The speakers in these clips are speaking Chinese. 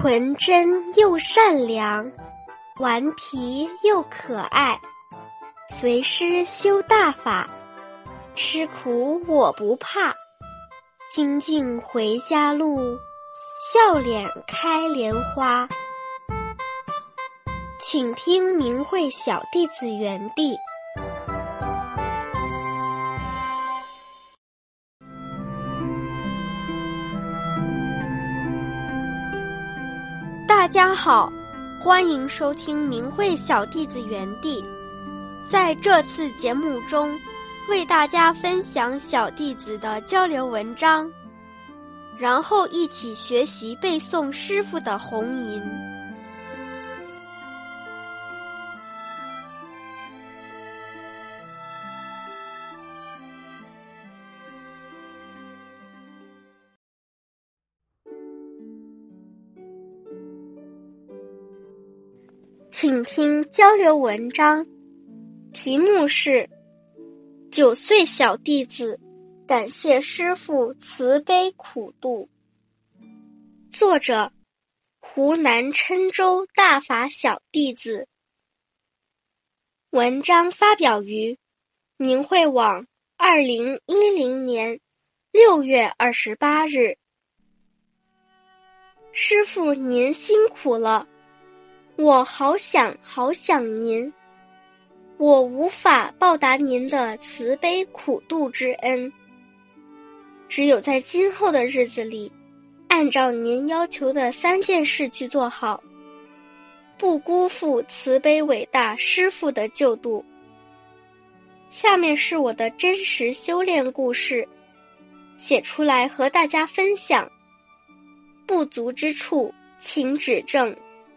纯真又善良，顽皮又可爱，随师修大法，吃苦我不怕，精进回家路，笑脸开莲花。请听明慧小弟子园地。大家好，欢迎收听明慧小弟子园地。在这次节目中，为大家分享小弟子的交流文章，然后一起学习背诵师父的弘吟。请听交流文章，题目是9岁小弟子感谢师父慈悲苦度。作者湖南郴州大法小弟子。文章发表于明慧网2010年6月28日。师父您辛苦了，我好想您，我无法报答您的慈悲苦度之恩，只有在今后的日子里，按照您要求的3件事去做好，不辜负慈悲伟大师父的救度。下面是我的真实修炼故事，写出来和大家分享，不足之处请指正。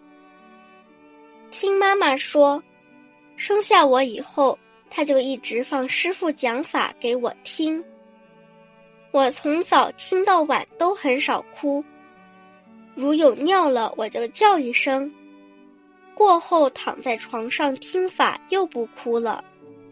听妈妈说，生下我以后，她就一直放师父讲法给我听。我从早听到晚都很少哭，如有尿了我就叫一声，过后躺在床上听法又不哭了。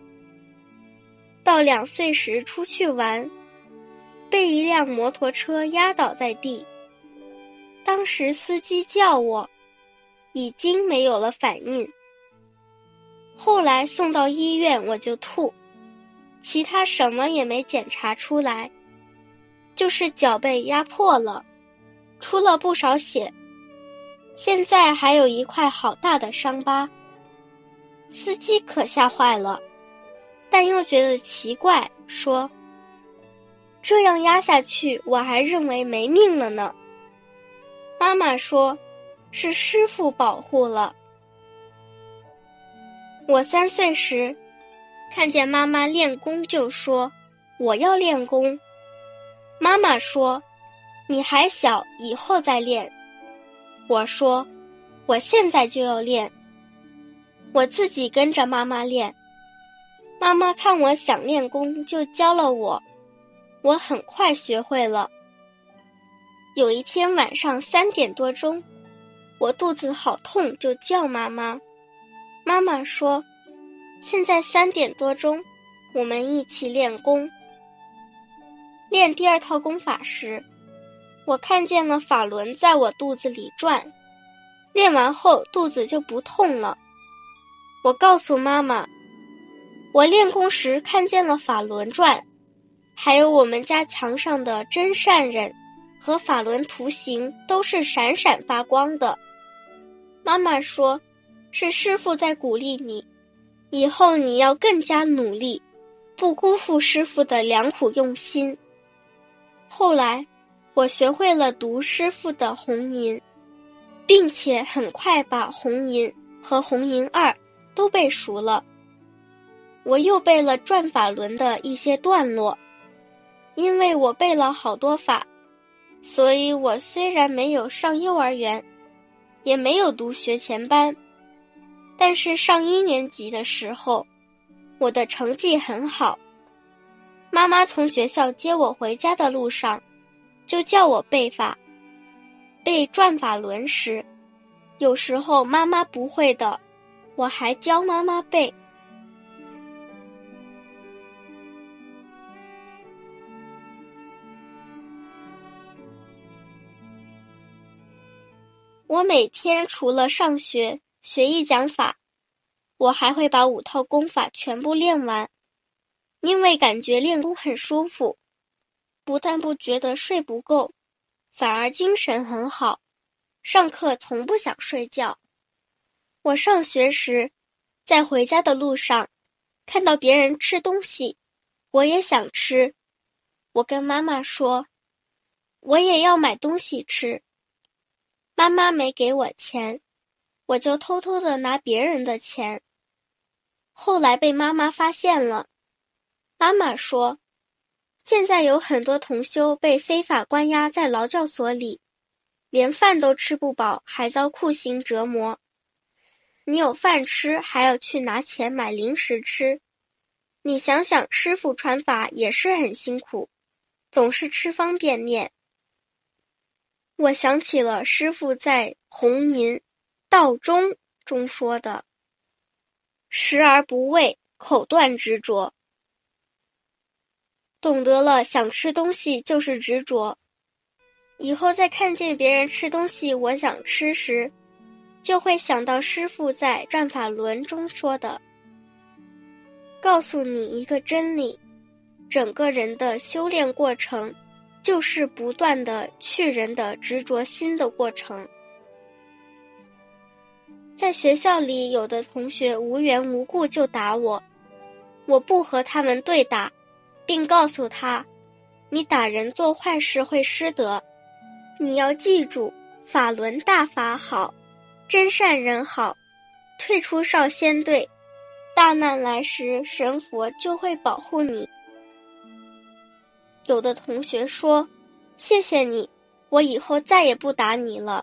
到2岁时出去玩，被一辆摩托车压倒在地，当时司机叫我，已经没有了反应。后来送到医院我就吐，其他什么也没检查出来，就是脚被压破了，出了不少血，现在还有一块好大的伤疤。司机可吓坏了，但又觉得奇怪，说这样压下去我还认为没命了呢。妈妈说是师父保护了。我3岁时看见妈妈练功就说我要练功，妈妈说你还小，以后再练。我说我现在就要练。我自己跟着妈妈练，妈妈看我想练功就教了我，我很快学会了。有一天晚上3点多钟，我肚子好痛就叫妈妈，妈妈说现在3点多钟，我们一起练功。练第2套功法时，我看见了法轮在我肚子里转，练完后肚子就不痛了。我告诉妈妈，我练功时看见了法轮转，还有我们家墙上的真善忍和法轮图形都是闪闪发光的。妈妈说是师父在鼓励你，以后你要更加努力，不辜负师父的良苦用心。后来我学会了读师父的弘吟，并且很快把弘吟和弘吟2都背熟了。我又背了转法轮的一些段落，因为我背了好多法，所以我虽然没有上幼儿园，也没有读学前班，但是上1年级的时候，我的成绩很好。妈妈从学校接我回家的路上，就叫我背法。背转法轮时，有时候妈妈不会的，我还教妈妈背。 我每天除了上学学一讲法，我还会把5套功法全部练完，因为感觉练功很舒服，不但不觉得睡不够，反而精神很好，上课从不想睡觉。我上学时，在回家的路上，看到别人吃东西，我也想吃。我跟妈妈说，我也要买东西吃。妈妈没给我钱，我就偷偷地拿别人的钱。后来被妈妈发现了，妈妈说，现在有很多同修被非法关押在劳教所里，连饭都吃不饱，还遭酷刑折磨。你有饭吃，还要去拿钱买零食吃。你想想，师父传法也是很辛苦，总是吃方便面。我想起了师父在《弘淫道中》中说的，食而不味，口断执着。懂得了，想吃东西就是执着。以后再看见别人吃东西我想吃时，就会想到师父在《转法轮》中说的，告诉你一个真理，整个人的修炼过程就是不断的去人的执着心的过程。在学校里，有的同学无缘无故就打我，我不和他们对打，并告诉他，你打人做坏事会失德，你要记住，法轮大法好，真善人好，退出少先队，大难来时神佛就会保护你。有的同学说，谢谢你，我以后再也不打你了。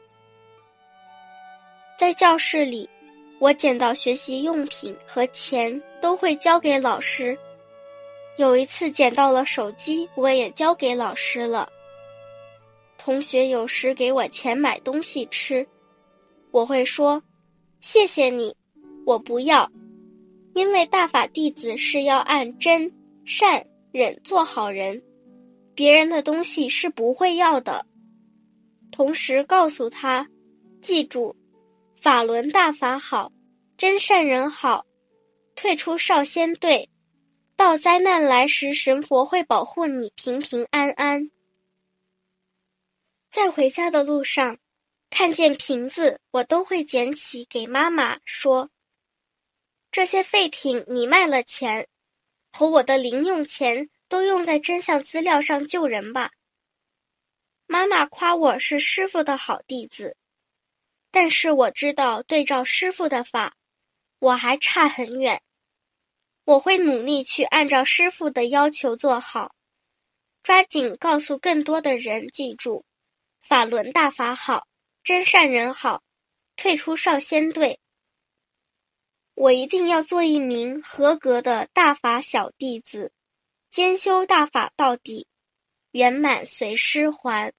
在教室里，我捡到学习用品和钱都会交给老师。有一次捡到了手机，我也交给老师了。同学有时给我钱买东西吃，我会说，谢谢你，我不要，因为大法弟子是要按真、善、忍做好人，别人的东西是不会要的。同时告诉他，记住，法轮大法好，真善人好，退出少先队，到灾难来时神佛会保护你平平安安。在回家的路上，看见瓶子我都会捡起给妈妈说，这些废品你卖了钱，和我的零用钱都用在真相资料上救人吧。妈妈夸我是师父的好弟子，但是我知道对照师父的法，我还差很远。我会努力去按照师父的要求做好，抓紧告诉更多的人记住，法轮大法好，真善人好，退出少先队。我一定要做一名合格的大法小弟子，兼修大法到底，圆满随师还。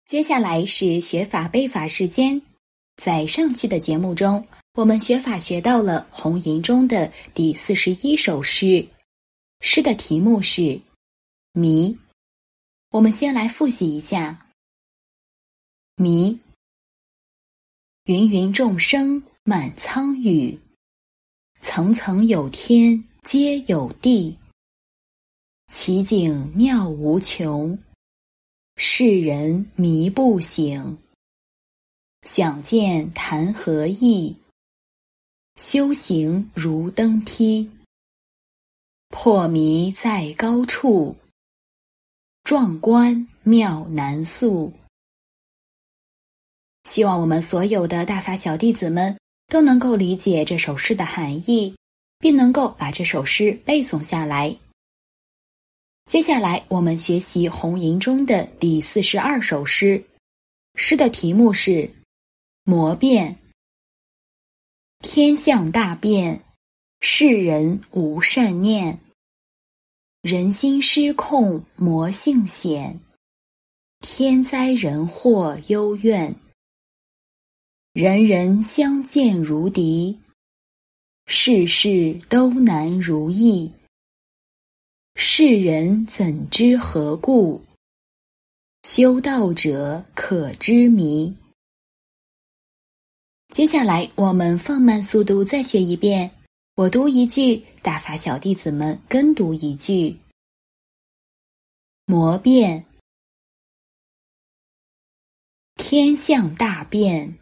接下来是学法背法时间。在上期的节目中，我们学法学到了红吟中的第41首诗，诗的题目是迷。我们先来复习一下。迷，芸芸众生满苍宇，层层有天皆有地，其景妙无穷，世人迷不醒。想见谈何易，修行如登梯。破迷在高处，壮观妙难诉。希望我们所有的大法小弟子们都能够理解这首诗的含义，并能够把这首诗背诵下来。接下来我们学习红吟中的第42首诗，诗的题目是魔变。天象大变，世人无善念，人心失控魔性显，天灾人祸幽怨。人人相见如敌，事事都难如意。世人怎知何故？修道者可知迷。接下来我们放慢速度再学一遍，我读一句，大法小弟子们跟读一句。魔变，天象大变，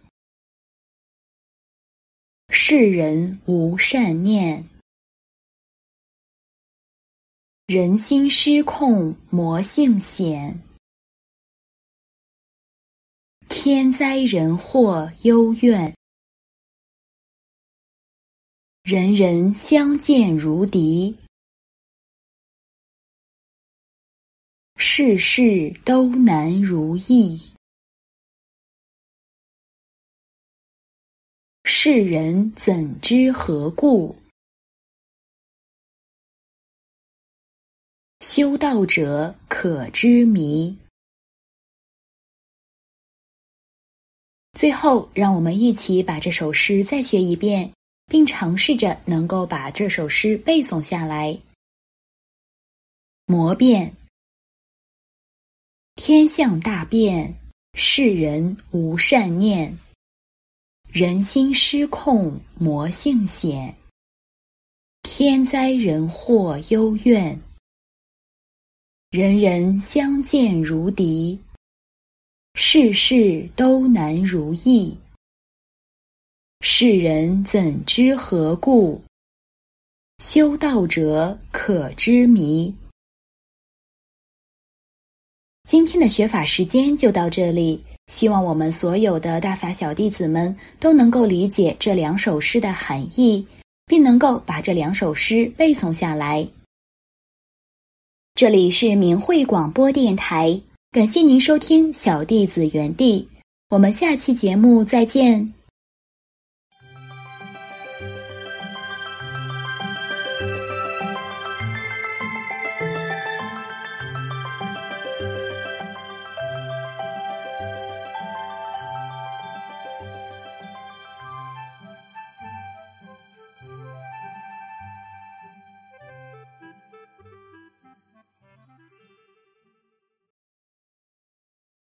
世人无善念，人心失控魔性显，天灾人祸幽怨。人人相见如敌，事事都难如意。世人怎知何故？修道者可知迷。最后，让我们一起把这首诗再学一遍，并尝试着能够把这首诗背诵下来。魔变，天象大变，世人无善念，人心失控魔性显，天灾人祸幽怨。人人相见如敌，事事都难如意。世人怎知何故？修道者可知迷。今天的学法时间就到这里，希望我们所有的大法小弟子们都能够理解这两首诗的含义，并能够把这两首诗背诵下来。这里是明慧广播电台，感谢您收听小弟子园地，我们下期节目再见。